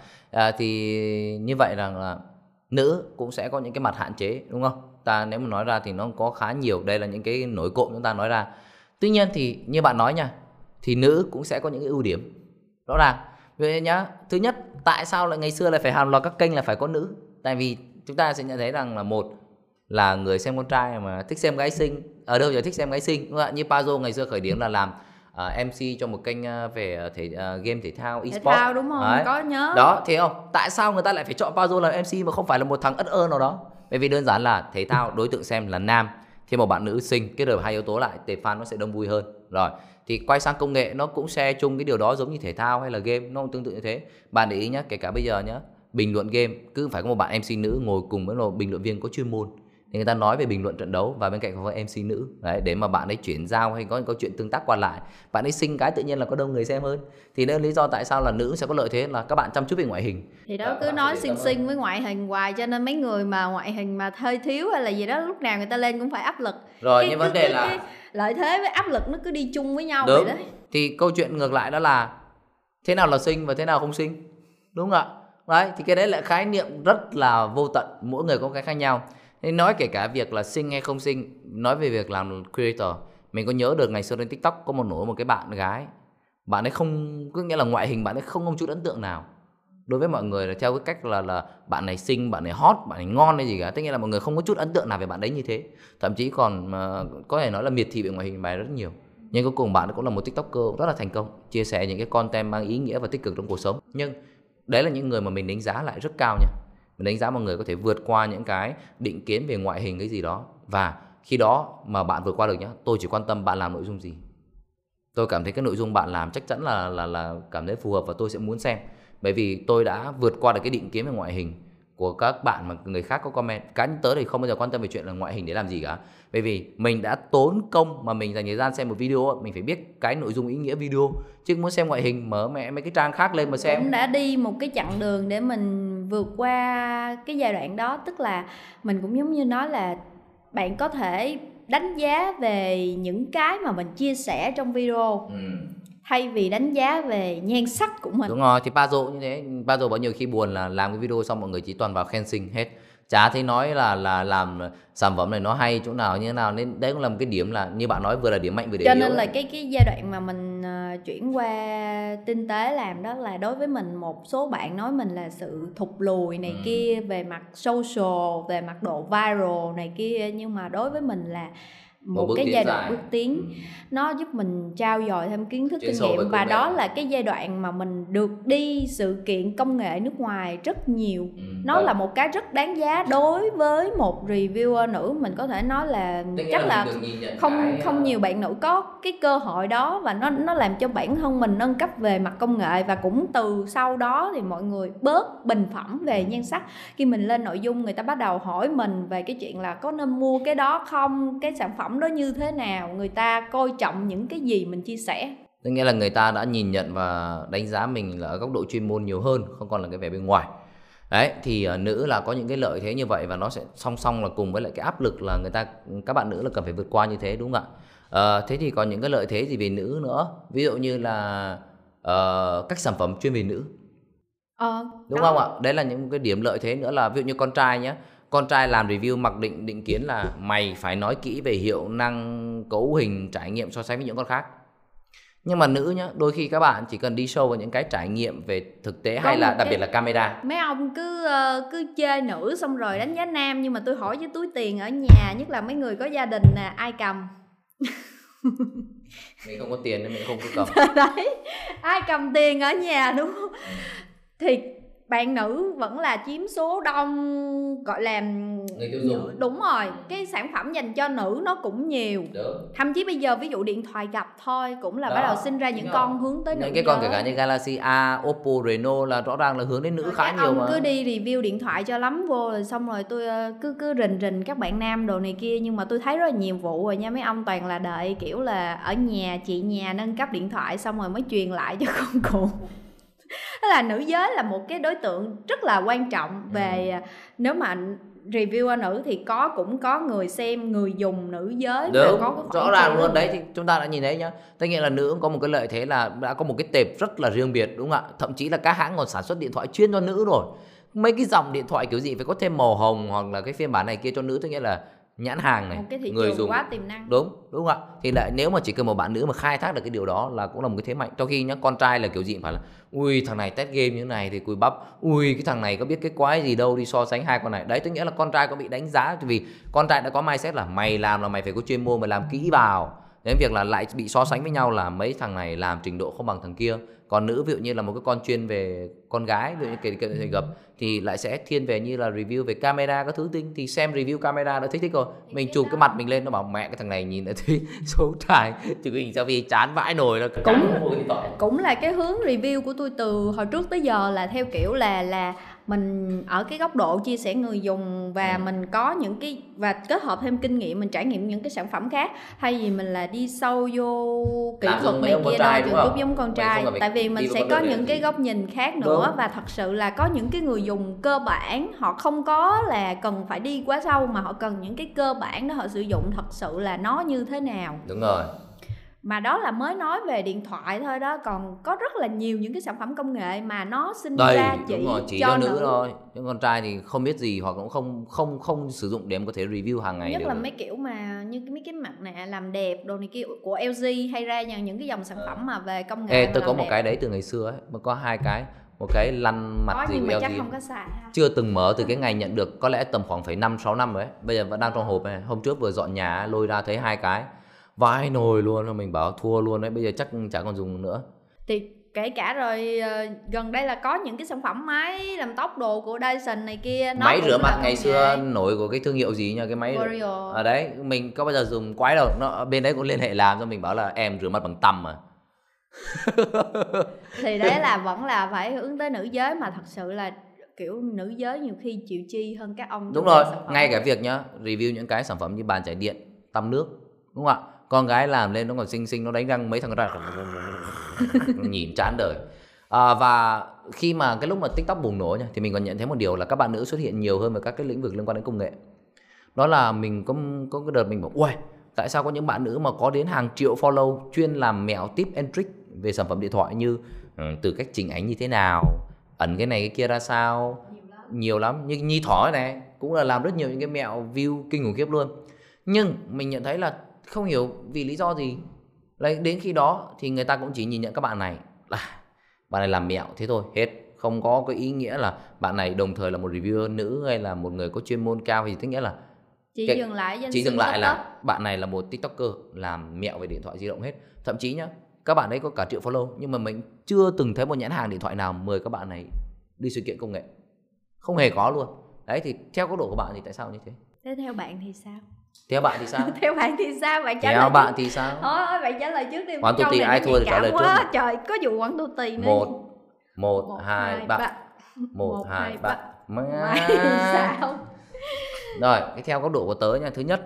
Thì như vậy rằng là nữ cũng sẽ có những cái mặt hạn chế, đúng không? Ta nếu mà nói ra thì nó có khá nhiều, đây là những cái nổi cộm chúng ta nói ra. Tuy nhiên thì như bạn nói nha, thì nữ cũng sẽ có những cái ưu điểm rõ ràng. Vậy nhá, thứ nhất, tại sao lại ngày xưa lại phải hàng loạt các kênh là phải có nữ? Tại vì chúng ta sẽ nhận thấy rằng là một là người xem con trai mà thích xem gái xinh, ở đâu giờ thích xem gái xinh, đúng không? Như Pazo ngày xưa khởi điểm là làm MC cho một kênh về game thể thao eSports, đúng không? Đấy. Có nhớ đó, thấy không? Tại sao người ta lại phải chọn Pazo làm MC mà không phải là một thằng ất ơ nào đó? Bởi vì đơn giản là thể thao đối tượng xem là nam, thêm một bạn nữ xinh, kết hợp hai yếu tố lại, tệp fan nó sẽ đông vui hơn. Rồi thì quay sang công nghệ nó cũng share chung cái điều đó, giống như thể thao hay là game, nó cũng tương tự như thế. Bạn để ý nhé, kể cả bây giờ nhé, bình luận game cứ phải có một bạn MC nữ ngồi cùng với một bình luận viên có chuyên môn thì người ta nói về bình luận trận đấu, và bên cạnh có MC nữ đấy, để mà bạn ấy chuyển giao hay có những câu chuyện tương tác qua lại. Bạn ấy xinh cái tự nhiên là có đông người xem hơn. Thì đó là lý do tại sao là nữ sẽ có lợi thế là các bạn chăm chút về ngoại hình. Thì đó, cứ nói xinh với ngoại hình hoài, cho nên mấy người mà ngoại hình mà hơi thiếu hay là gì đó, lúc nào người ta lên cũng phải áp lực. Rồi nhưng vấn đề là cái lợi thế với áp lực nó cứ đi chung với nhau. Đúng. Vậy đó. Thì câu chuyện ngược lại đó là thế nào là xinh và thế nào không xinh, đúng không ạ? Đấy, thì cái đấy là khái niệm rất là vô tận, mỗi người có cái khác nhau. Nên nói kể cả việc là xinh hay không xinh, nói về việc làm creator, mình có nhớ được ngày xưa trên TikTok có một cái bạn gái, bạn ấy không, có nghĩa là ngoại hình bạn ấy không có chút ấn tượng nào đối với mọi người, là theo cái cách là bạn này xinh, bạn này hot, bạn này ngon hay gì cả. Tức nghĩa là mọi người không có chút ấn tượng nào về bạn đấy như thế, thậm chí còn có thể nói là miệt thị về ngoại hình bài rất nhiều. Nhưng cuối cùng bạn cũng là một TikToker rất là thành công, chia sẻ những cái content mang ý nghĩa và tích cực trong cuộc sống. Nhưng đấy là những người mà mình đánh giá lại rất cao nha. Mình đánh giá mọi người có thể vượt qua những cái định kiến về ngoại hình cái gì đó. Và khi đó mà bạn vượt qua được nhá, tôi chỉ quan tâm bạn làm nội dung gì. Tôi cảm thấy cái nội dung bạn làm chắc chắn là cảm thấy phù hợp và tôi sẽ muốn xem. Bởi vì tôi đã vượt qua được cái định kiến về ngoại hình của các bạn mà người khác có comment. Cá nhân tớ thì không bao giờ quan tâm về chuyện là ngoại hình để làm gì cả. Bởi vì mình đã tốn công mà mình dành thời gian xem một video, mình phải biết cái nội dung ý nghĩa video. Chứ muốn xem ngoại hình mở mẹ mấy cái trang khác lên mà xem. Cũng đã đi một cái chặng đường để mình vượt qua cái giai đoạn đó. Tức là mình cũng giống như nói là bạn có thể đánh giá về những cái mà mình chia sẻ trong video. thay vì đánh giá về nhan sắc của mình. Đúng rồi, thì Pazzo như thế. Pazzo bao nhiêu khi buồn là làm cái video xong mọi người chỉ toàn vào khen xinh hết, chả thấy nói là làm sản phẩm này nó hay chỗ nào như thế nào. Nên đấy cũng là một cái điểm là như bạn nói, vừa là điểm mạnh vừa điểm Cho yếu. nên là cái giai đoạn mà mình chuyển qua tinh tế làm đó là đối với mình, một số bạn nói mình là sự thụt lùi này kia về mặt social, về mặt độ viral này kia, nhưng mà đối với mình là một cái giai đoạn bước tiến. Nó giúp mình trau dồi thêm kiến thức, kinh nghiệm, và đó là cái giai đoạn mà mình được đi sự kiện công nghệ nước ngoài rất nhiều. Nó là một cái rất đáng giá đối với một reviewer nữ. Mình có thể nói là chắc là không nhiều bạn nữ có cái cơ hội đó, và nó làm cho bản thân mình nâng cấp về mặt công nghệ. Và cũng từ sau đó thì mọi người bớt bình phẩm về nhan sắc. Khi mình lên nội dung, người ta bắt đầu hỏi mình về cái chuyện là có nên mua cái đó không, cái sản phẩm đó như thế nào, người ta coi trọng những cái gì mình chia sẻ. Tức nghĩa là người ta đã nhìn nhận và đánh giá mình là ở góc độ chuyên môn nhiều hơn, không còn là cái vẻ bên ngoài. Đấy, thì nữ là có những cái lợi thế như vậy, và nó sẽ song song là cùng với lại cái áp lực là các bạn nữ là cần phải vượt qua như thế, đúng không ạ? Thế thì còn những cái lợi thế gì về nữ nữa? Ví dụ như là các sản phẩm chuyên về nữ. Đúng không ạ? Đấy là những cái điểm lợi thế nữa. Là ví dụ như con trai nhé, con trai làm review mặc định kiến là mày phải nói kỹ về hiệu năng, cấu hình, trải nghiệm so sánh với những con khác. Nhưng mà nữ nhá, đôi khi các bạn chỉ cần đi sâu vào những cái trải nghiệm về thực tế, hay là đặc biệt là camera. Mấy ông cứ chê nữ xong rồi đánh giá nam, nhưng mà tôi hỏi với túi tiền ở nhà, nhất là mấy người có gia đình nè, ai cầm? Mình không có tiền nên mình không có cầm. Đấy, ai cầm tiền ở nhà, đúng không? Thì bạn nữ vẫn là chiếm số đông, gọi là người tiêu dùng. Đúng rồi, cái sản phẩm dành cho nữ nó cũng nhiều. Đúng. Thậm chí bây giờ ví dụ điện thoại gặp thôi cũng là bắt đầu sinh ra những con hướng tới nữ. Những cái con kể cả như Galaxy A, Oppo, Reno là rõ ràng là hướng đến nữ khá nhiều mà. Cứ đi review điện thoại cho lắm vô rồi xong rồi tôi cứ rình các bạn nam đồ này kia, nhưng mà tôi thấy rất là nhiều vụ rồi nha. Mấy ông toàn là đợi kiểu là ở nhà, chị nhà nâng cấp điện thoại xong rồi mới truyền lại cho con cụ. Tức là nữ giới là một cái đối tượng rất là quan trọng về nếu mà reviewer nữ thì cũng có người xem, người dùng nữ giới. Đúng, và có rõ ràng luôn đấy. Thì chúng ta đã nhìn thấy nhá, tất nhiên là nữ cũng có một cái lợi thế là đã có một cái tệp rất là riêng biệt, đúng không ạ? Thậm chí là các hãng còn sản xuất điện thoại chuyên cho nữ rồi. Mấy cái dòng điện thoại kiểu gì phải có thêm màu hồng hoặc là cái phiên bản này kia cho nữ, tức nghĩa là nhãn hàng này, một cái thị người trường dùng quá tiềm năng. Đúng không ạ? Thì lại nếu mà chỉ cần một bạn nữ mà khai thác được cái điều đó là cũng là một cái thế mạnh. Trong khi nhá, con trai là kiểu gì cũng phải là ui thằng này test game như thế này thì cùi bắp, ui cái thằng này có biết cái quái gì đâu đi so sánh hai con này. Đấy, tức nghĩa là con trai có bị đánh giá, vì con trai đã có mindset là mày làm là mày phải có chuyên môn, mày làm kỹ vào. Đến việc là lại bị so sánh với nhau là mấy thằng này làm trình độ không bằng thằng kia. Còn nữ ví dụ như là một cái con chuyên về con gái, ví dụ như kể gặp thì lại sẽ thiên về như là review về camera các thứ tinh, thì xem review camera đã thích rồi. Mình chụp cái mặt mình lên nó bảo mẹ cái thằng này nhìn đã thấy xấu trai, chụp hình selfie chán vãi nồi nó cũng là cái hướng review của tôi từ hồi trước tới giờ là theo kiểu là mình ở cái góc độ chia sẻ người dùng, và mình có những cái và kết hợp thêm kinh nghiệm, mình trải nghiệm những cái sản phẩm khác, thay vì mình là đi sâu vô kỹ thuật này kia đâu, trường giúp giống con trai. Tại vì mình sẽ có những cái góc nhìn khác nữa. Đúng. Và thật sự là có những cái người dùng cơ bản họ không có là cần phải đi quá sâu, mà họ cần những cái cơ bản đó họ sử dụng thật sự là nó như thế nào. Đúng rồi. Mà đó là mới nói về điện thoại thôi đó, còn có rất là nhiều những cái sản phẩm công nghệ mà nó sinh ra chỉ cho nữ thôi. Những con trai thì không biết gì hoặc cũng không sử dụng để em có thể review hàng ngày. Nhất là mấy kiểu mà như mấy cái mặt nạ làm đẹp đồ này kia của LG hay ra những cái dòng sản phẩm mà về công nghệ. Tôi có một cái đấy từ ngày xưa ấy, mà có hai cái, một cái lăn mặt gì nhưng mà LG chắc không có xài ha. Chưa từng mở từ cái ngày nhận được, có lẽ tầm khoảng phải 5-6 năm rồi ấy. Bây giờ vẫn đang trong hộp này. Hôm trước vừa dọn nhà lôi ra thấy hai cái vãi nồi luôn, mình bảo thua luôn đấy, bây giờ chắc chả còn dùng nữa. Thì kể cả rồi gần đây là có những cái sản phẩm máy làm tóc đồ của Dyson này kia, máy rửa mặt ngày xưa nổi của cái thương hiệu gì nha, cái máy ở đấy mình có bao giờ dùng quái đâu, nó bên đấy cũng liên hệ làm cho mình bảo là em rửa mặt bằng tăm mà. Thì đấy là vẫn là phải hướng tới nữ giới, mà thật sự là kiểu nữ giới nhiều khi chịu chi hơn các ông. Đúng rồi, ngay cả việc nhá review những cái sản phẩm như bàn chải điện, tăm nước, đúng không ạ? Con gái làm lên nó còn xinh, nó đánh răng mấy thằng ra nhìn chán đời. Và khi mà cái lúc mà TikTok bùng nổ nha, thì mình còn nhận thấy một điều là các bạn nữ xuất hiện nhiều hơn vào các cái lĩnh vực liên quan đến công nghệ. Đó là mình có cái đợt mình bảo uầy, tại sao có những bạn nữ mà có đến hàng triệu follow chuyên làm mẹo tip and trick về sản phẩm điện thoại, như từ cách chỉnh ảnh như thế nào, ẩn cái này cái kia ra sao, nhiều lắm. Như Nhi Thỏ này cũng là làm rất nhiều những cái mẹo view kinh khủng khiếp luôn. Nhưng mình nhận thấy là không hiểu vì lý do gì, lấy đến khi đó thì người ta cũng chỉ nhìn nhận các bạn này là bạn này làm mẹo thế thôi, hết. Không có cái ý nghĩa là bạn này đồng thời là một reviewer nữ hay là một người có chuyên môn cao gì, tức nghĩa là chỉ dừng lại là bạn này là một TikToker làm mẹo về điện thoại di động hết. Thậm chí nhá, các bạn ấy có cả triệu follow nhưng mà mình chưa từng thấy một nhãn hàng điện thoại nào mời các bạn này đi sự kiện công nghệ, không hề có luôn. Đấy thì theo góc độ của bạn thì tại sao như thế? Thế theo bạn thì sao? Theo bạn thì sao? Theo bạn thì sao? Bạn trả lời theo bạn trước. thì sao? Thôi bạn trả lời trước đi. Hoàng Tu Tì ai thua thì trả lời trước. Trời, có vụ Hoàng Tu Tì nữa. 1 2 3. 1 2 3. Mày sao? Rồi, cái theo góc độ của tớ nha. Thứ nhất,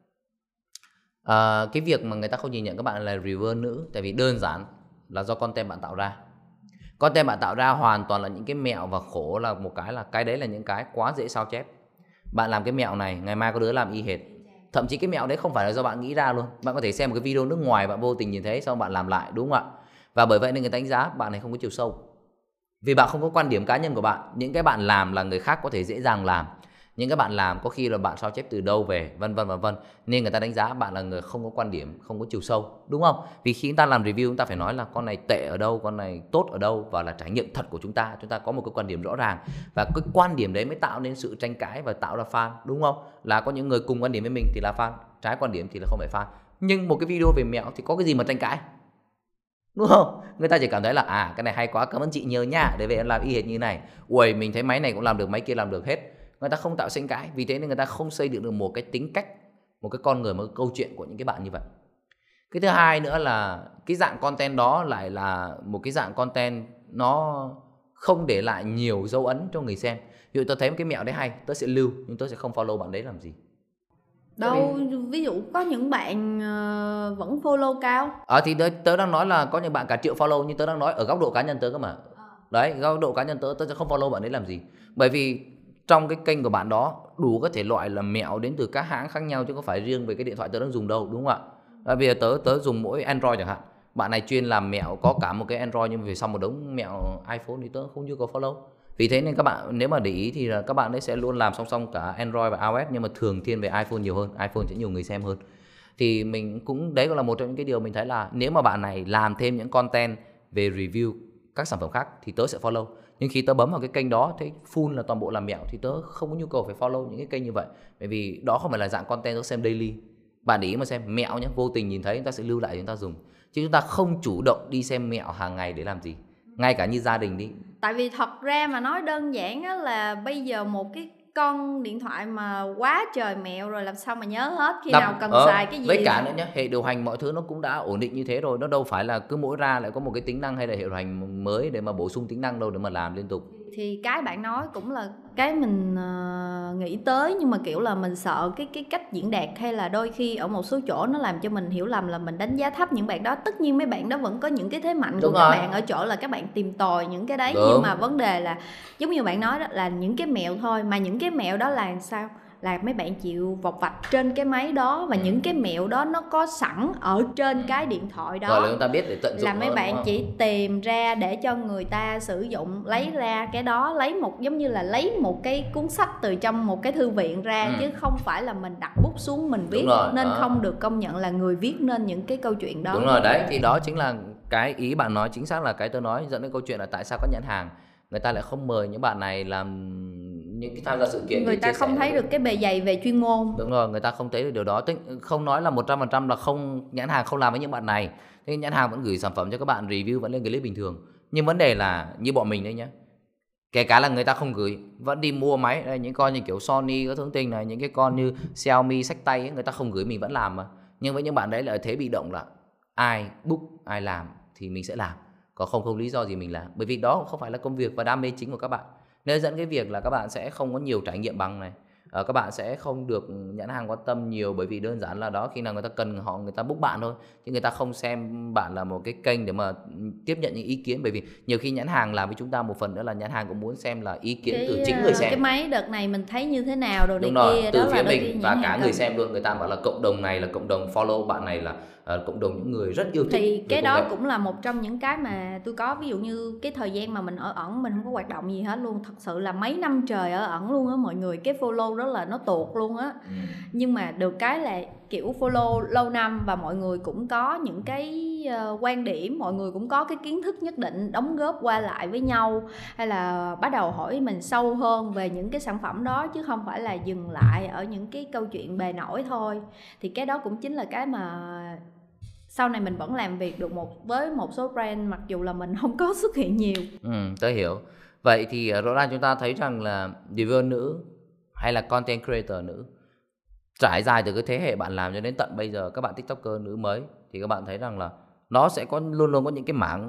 cái việc mà người ta không nhìn nhận các bạn là reviewer nữ, tại vì đơn giản là do content bạn tạo ra. Content bạn tạo ra hoàn toàn là những cái mẹo, và khổ là một cái là cái đấy là những cái quá dễ sao chép. Bạn làm cái mẹo này, ngày mai có đứa làm y hệt. Thậm chí cái mẹo đấy không phải là do bạn nghĩ ra luôn. Bạn có thể xem một cái video nước ngoài, bạn vô tình nhìn thấy, xong bạn làm lại, đúng không ạ? Và bởi vậy nên người ta đánh giá bạn này không có chiều sâu. Vì bạn không có quan điểm cá nhân của bạn. Những cái bạn làm là người khác có thể dễ dàng làm. Những cái bạn làm có khi là bạn sao chép từ đâu về, vân vân và vân. Nên người ta đánh giá bạn là người không có quan điểm, không có chiều sâu, đúng không? Vì khi chúng ta làm review, chúng ta phải nói là con này tệ ở đâu, con này tốt ở đâu, và là trải nghiệm thật của chúng ta có một cái quan điểm rõ ràng. Và cái quan điểm đấy mới tạo nên sự tranh cãi và tạo ra fan, đúng không? Là có những người cùng quan điểm với mình thì là fan, trái quan điểm thì là không phải fan. Nhưng một cái video về mẹo thì có cái gì mà tranh cãi, đúng không? Người ta chỉ cảm thấy là cái này hay quá, cảm ơn chị nhiều nha, để về em làm y hệt như này. Ui, mình thấy máy này cũng làm được, máy kia làm được hết. Người ta không tạo tranh cãi. Vì thế nên người ta không xây dựng được một cái tính cách, một cái con người, một cái câu chuyện của những cái bạn như vậy. Cái thứ hai nữa là cái dạng content đó lại là một cái dạng content nó không để lại nhiều dấu ấn cho người xem. Ví dụ tớ thấy một cái mẹo đấy hay, tớ sẽ lưu, nhưng tớ sẽ không follow bạn đấy làm gì. Đâu, ví dụ có những bạn vẫn follow cao. Thì tớ đang nói là có những bạn cả triệu follow, nhưng tớ đang nói ở góc độ cá nhân tớ cơ mà. Đấy, góc độ cá nhân tớ sẽ không follow bạn đấy làm gì. Bởi vì trong cái kênh của bạn đó đủ các thể loại là mẹo đến từ các hãng khác nhau, chứ không phải riêng về cái điện thoại tớ đang dùng đâu, đúng không ạ? Bây giờ tớ dùng mỗi Android chẳng hạn. Bạn này chuyên làm mẹo có cả một cái Android, nhưng về sau một đống mẹo iPhone thì tớ không nhu cầu follow. Vì thế nên các bạn nếu mà để ý thì là các bạn ấy sẽ luôn làm song song cả Android và iOS, nhưng mà thường thiên về iPhone nhiều hơn, iPhone sẽ nhiều người xem hơn. Thì mình cũng, đấy cũng là một trong những cái điều mình thấy là nếu mà bạn này làm thêm những content về review các sản phẩm khác thì tớ sẽ follow. Nhưng khi tớ bấm vào cái kênh đó thấy full là toàn bộ làm mẹo thì tớ không có nhu cầu phải follow những cái kênh như vậy. Bởi vì đó không phải là dạng content tớ xem daily. Bạn để ý mà xem mẹo nhé, vô tình nhìn thấy chúng ta sẽ lưu lại, chúng ta dùng. Chứ chúng ta không chủ động đi xem mẹo hàng ngày để làm gì. Ngay cả như gia đình đi. Tại vì thật ra mà nói đơn giản á, là bây giờ một cái con điện thoại mà quá trời mẹo rồi, làm sao mà nhớ hết khi nào cần xài cái gì. Với cả nữa nhé, hệ điều hành mọi thứ nó cũng đã ổn định như thế rồi. Nó đâu phải là cứ mỗi ra lại có một cái tính năng hay là hệ điều hành mới để mà bổ sung tính năng đâu để mà làm liên tục. Thì cái bạn nói cũng là cái mình nghĩ tới, nhưng mà kiểu là mình sợ cái cách diễn đạt, hay là đôi khi ở một số chỗ nó làm cho mình hiểu lầm là mình đánh giá thấp những bạn đó. Tất nhiên mấy bạn đó vẫn có những cái thế mạnh của các bạn ở chỗ là các bạn tìm tòi những cái đấy. Nhưng mà vấn đề là giống như bạn nói đó, là những cái mẹo thôi, mà những cái mẹo đó là sao? Là mấy bạn chịu vọc vạch trên cái máy đó, và những cái mẹo đó nó có sẵn ở trên cái điện thoại đó. Rồi là chúng ta biết để tận dụng. Là mấy bạn chỉ tìm ra để cho người ta sử dụng, lấy ra cái đó, lấy một giống như là lấy một cái cuốn sách từ trong một cái thư viện ra, chứ không phải là mình đặt bút xuống mình viết. Nên không được công nhận là người viết nên những cái câu chuyện đó. Đúng rồi, đấy thì đó chính là cái ý bạn nói, chính xác là cái tôi nói, dẫn đến câu chuyện là tại sao các nhãn hàng người ta lại không mời những bạn này làm những cái tham gia sự kiện. Người ta không thấy được cái bề dày về chuyên môn. Đúng rồi, người ta không thấy được điều đó. Tức không nói là 100% là không, nhãn hàng không làm với những bạn này. Thế nhãn hàng vẫn gửi sản phẩm cho các bạn, review vẫn lên clip bình thường. Nhưng vấn đề là như bọn mình đấy nhá, kể cả là người ta không gửi vẫn đi mua máy đây, những con như kiểu Sony các thứ tình này, những cái con như Xiaomi xách tay ấy, người ta không gửi mình vẫn làm mà. Nhưng với những bạn đấy là ở thế bị động, là ai book ai làm thì mình sẽ làm, còn không lý do gì mình làm. Bởi vì đó không phải là công việc và đam mê chính của các bạn. Nên dẫn cái việc là các bạn sẽ không có nhiều trải nghiệm bằng này, các bạn sẽ không được nhãn hàng quan tâm nhiều, bởi vì đơn giản là đó, khi nào người ta cần họ, người ta book bạn thôi, chứ người ta không xem bạn là một cái kênh để mà tiếp nhận những ý kiến. Bởi vì nhiều khi nhãn hàng làm với chúng ta một phần nữa là nhãn hàng cũng muốn xem là ý kiến từ chính người xem. Cái máy đợt này mình thấy như thế nào rồi này kia, từ phía mình và cả người xem luôn. Người ta bảo là cộng đồng này là cộng đồng follow bạn này là cộng đồng những người rất yêu thích thì cái công đó nghệ. cũng là một trong những cái mà tôi có, ví dụ như cái thời gian mà mình ở ẩn, mình không có hoạt động gì hết luôn, thật sự là mấy năm trời ở ẩn luôn á mọi người, cái follow đó là nó tuột luôn á. Nhưng mà được cái là kiểu follow lâu năm và mọi người cũng có những cái quan điểm, mọi người cũng có cái kiến thức nhất định đóng góp qua lại với nhau, hay là bắt đầu hỏi mình sâu hơn về những cái sản phẩm đó, chứ không phải là dừng lại ở những cái câu chuyện bề nổi thôi. Thì cái đó cũng chính là cái mà sau này mình vẫn làm việc được với một số brand mặc dù là mình không có xuất hiện nhiều. Tớ hiểu. Vậy thì rõ ràng chúng ta thấy rằng là reviewer nữ hay là content creator nữ, trải dài từ cái thế hệ bạn làm cho đến tận bây giờ, các bạn tiktoker nữ mới, thì các bạn thấy rằng là nó sẽ luôn luôn có những cái mảng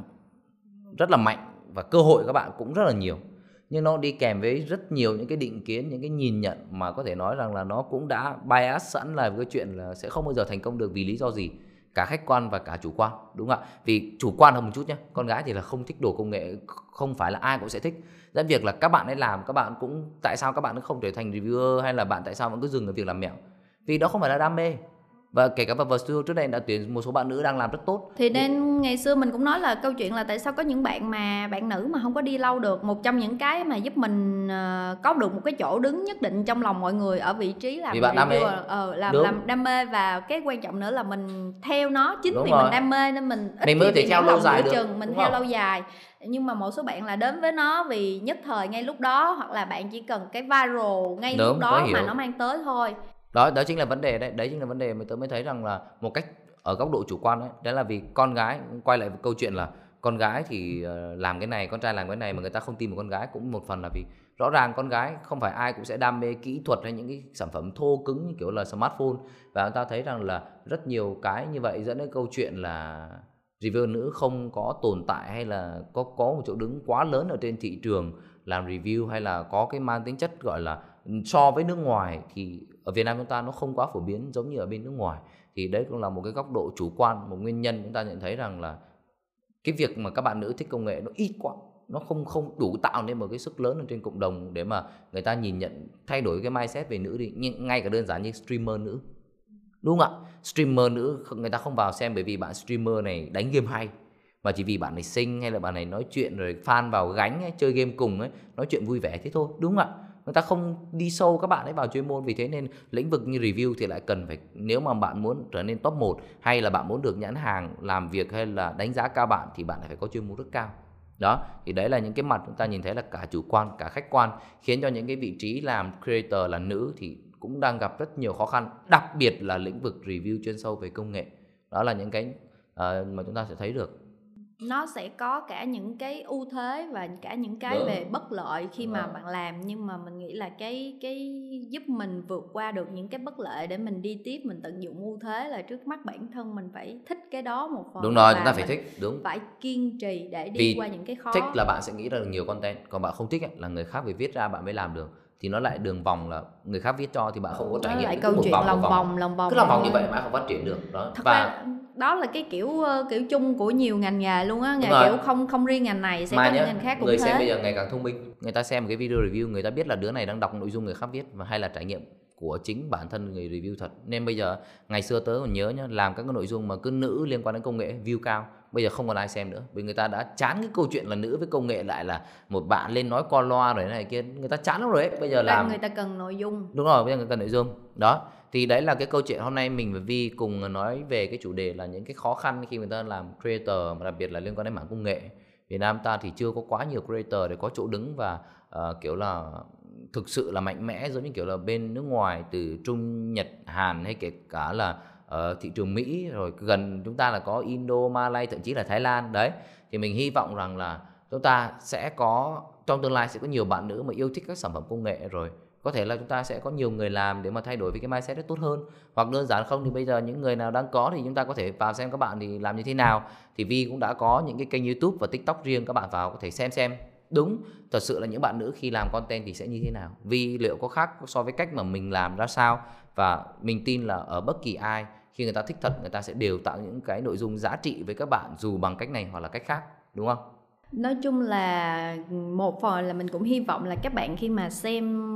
rất là mạnh và cơ hội các bạn cũng rất là nhiều, nhưng nó đi kèm với rất nhiều những cái định kiến, những cái nhìn nhận mà có thể nói rằng là nó cũng đã bias sẵn là cái chuyện là sẽ không bao giờ thành công được vì lý do gì, cả khách quan và cả chủ quan, đúng không ạ? Vì chủ quan hơn một chút nhé, con gái thì là không thích đồ công nghệ, không phải là ai cũng sẽ thích, dẫn việc là các bạn ấy làm, các bạn cũng tại sao các bạn không trở thành reviewer, hay là bạn tại sao vẫn cứ dừng ở việc làm mẹo, vì đó không phải là đam mê. Và kể cả vào studio trước đây đã tuyển một số bạn nữ đang làm rất tốt. Thì nên ngày xưa mình cũng nói là câu chuyện là tại sao có những bạn nữ mà không có đi lâu được. Một trong những cái mà giúp mình có được một cái chỗ đứng nhất định trong lòng mọi người ở vị trí làm vì bạn đam mê. làm đam mê, và cái quan trọng nữa là mình theo nó, chính Đúng vì rồi. mình đam mê nên mình ít Mình mới thể theo lâu dài được, mình đúng theo không? lâu dài. Nhưng mà một số bạn là đến với nó vì nhất thời ngay lúc đó, hoặc là bạn chỉ cần cái viral ngay lúc đó mà nó mang tới thôi. Đó chính là vấn đề đấy, đấy chính là vấn đề mà tôi mới thấy rằng là một cách ở góc độ chủ quan đấy, đó là vì con gái, quay lại câu chuyện là con gái thì làm cái này, con trai làm cái này, mà người ta không tin một con gái cũng một phần là vì rõ ràng con gái không phải ai cũng sẽ đam mê kỹ thuật hay những cái sản phẩm thô cứng như kiểu là smartphone, và người ta thấy rằng là rất nhiều cái như vậy dẫn đến câu chuyện là reviewer nữ không có tồn tại, hay là có một chỗ đứng quá lớn ở trên thị trường làm review, hay là có cái mang tính chất gọi là so với nước ngoài thì ở Việt Nam chúng ta nó không quá phổ biến giống như ở bên nước ngoài. Thì đấy cũng là một cái góc độ chủ quan, một nguyên nhân chúng ta nhận thấy rằng là cái việc mà các bạn nữ thích công nghệ nó ít quá, nó không đủ tạo nên một cái sức lớn ở trên cộng đồng để mà người ta nhìn nhận, thay đổi cái mindset về nữ đi. Nhưng ngay cả đơn giản như streamer nữ, đúng không ạ? Streamer nữ người ta không vào xem bởi vì bạn streamer này đánh game hay, mà chỉ vì bạn này xinh, hay là bạn này nói chuyện rồi fan vào gánh ấy, chơi game cùng ấy, nói chuyện vui vẻ thế thôi, đúng không ạ? Người ta không đi sâu các bạn ấy vào chuyên môn. Vì thế nên lĩnh vực như review thì lại cần phải, nếu mà bạn muốn trở nên top 1 hay là bạn muốn được nhãn hàng làm việc hay là đánh giá cao bạn, thì bạn phải có chuyên môn rất cao. Đó, thì đấy là những cái mặt chúng ta nhìn thấy là cả chủ quan cả khách quan, khiến cho những cái vị trí làm creator là nữ thì cũng đang gặp rất nhiều khó khăn, đặc biệt là lĩnh vực review chuyên sâu về công nghệ. Đó là những cái mà chúng ta sẽ thấy được. Nó sẽ có cả những cái ưu thế và cả những cái về bất lợi khi mà bạn làm, nhưng mà mình nghĩ là cái giúp mình vượt qua được những cái bất lợi để mình đi tiếp, mình tận dụng ưu thế là trước mắt bản thân mình phải thích cái đó một phần. Đúng rồi, chúng ta phải thích, đúng. Phải kiên trì để đi qua những cái khó. Thích là bạn sẽ nghĩ ra được nhiều content, còn bạn không thích ấy, là người khác phải viết ra bạn mới làm được, thì nó lại đường vòng là người khác viết cho thì bạn không có trải nghiệm. Lại câu chuyện lòng vòng cứ lòng vòng như vậy mà không phát triển được đó. Thật ra đó là cái kiểu chung của nhiều ngành nghề luôn á, kiểu không riêng ngành này, sẽ có những ngành khác cũng người thế. Xem bây giờ ngày càng thông minh, người ta xem một cái video review, người ta biết là đứa này đang đọc nội dung người khác viết, và hay là trải nghiệm của chính bản thân người review thật. Nên bây giờ ngày xưa tớ còn nhớ nhá, làm các cái nội dung mà cứ nữ liên quan đến công nghệ view cao, bây giờ không còn ai xem nữa, vì người ta đã chán cái câu chuyện là nữ với công nghệ lại là một bạn lên nói qua loa rồi này kia, người ta chán lắm rồi ấy. Bây giờ làm người ta cần nội dung. Đúng rồi, bây giờ người ta cần nội dung. Đó, thì đấy là cái câu chuyện hôm nay mình và Vi cùng nói về cái chủ đề là những cái khó khăn khi người ta làm creator, mà đặc biệt là liên quan đến mảng công nghệ. Việt Nam ta thì chưa có quá nhiều creator để có chỗ đứng và kiểu là thực sự là mạnh mẽ giống như kiểu là bên nước ngoài, từ Trung, Nhật, Hàn, hay kể cả là thị trường Mỹ, rồi gần chúng ta là có Indo, Malay, thậm chí là Thái Lan. Đấy, thì mình hy vọng rằng là chúng ta sẽ có, trong tương lai sẽ có nhiều bạn nữ mà yêu thích các sản phẩm công nghệ, rồi có thể là chúng ta sẽ có nhiều người làm để mà thay đổi với cái mindset rất tốt hơn. Hoặc đơn giản không thì bây giờ những người nào đang có thì chúng ta có thể vào xem các bạn thì làm như thế nào. Thì Vi cũng đã có những cái kênh YouTube và TikTok riêng, các bạn vào có thể xem đúng thật sự là những bạn nữ khi làm content thì sẽ như thế nào, Vi liệu có khác so với cách mà mình làm ra sao. Và mình tin là ở bất kỳ ai, khi người ta thích thật, người ta sẽ đều tạo những cái nội dung giá trị với các bạn, dù bằng cách này hoặc là cách khác, đúng không? Nói chung là một phần là mình cũng hy vọng là các bạn khi mà xem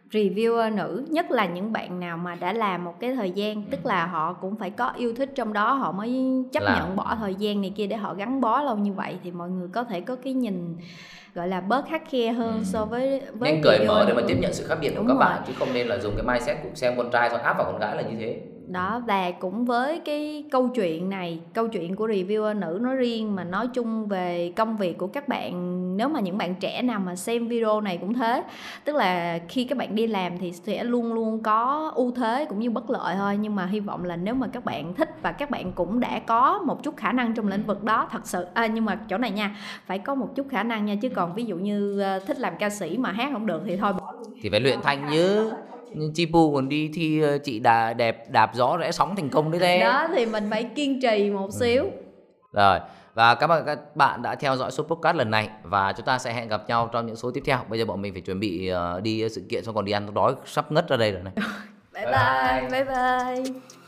reviewer nữ, nhất là những bạn nào mà đã làm một cái thời gian, tức là họ cũng phải có yêu thích trong đó họ mới chấp nhận bỏ thời gian này kia để họ gắn bó lâu như vậy, thì mọi người có thể có cái nhìn gọi là bớt khắt khe hơn so với nên cởi mở để mà tiếp nhận sự khác biệt của các bạn, chứ không nên là dùng cái mindset của xem con trai xong áp vào con gái là như thế. Đó, và cũng với cái câu chuyện này, câu chuyện của reviewer nữ nói riêng mà nói chung về công việc của các bạn, nếu mà những bạn trẻ nào mà xem video này cũng thế, tức là khi các bạn đi làm thì sẽ luôn luôn có ưu thế cũng như bất lợi thôi, nhưng mà hy vọng là nếu mà các bạn thích và các bạn cũng đã có một chút khả năng trong lĩnh vực đó thật sự, nhưng mà chỗ này nha, phải có một chút khả năng nha, chứ còn ví dụ như thích làm ca sĩ mà hát không được thì thôi bỏ luôn. Thì phải luyện thanh như Chi Pu còn đi thi chị đạp gió rẽ sóng thành công đấy thế. Đó thì mình phải kiên trì một xíu. Rồi, và cảm ơn các bạn đã theo dõi số podcast lần này, và chúng ta sẽ hẹn gặp nhau trong những số tiếp theo. Bây giờ bọn mình phải chuẩn bị đi sự kiện, xong còn đi ăn, đói sắp ngất ra đây rồi này. Bye bye.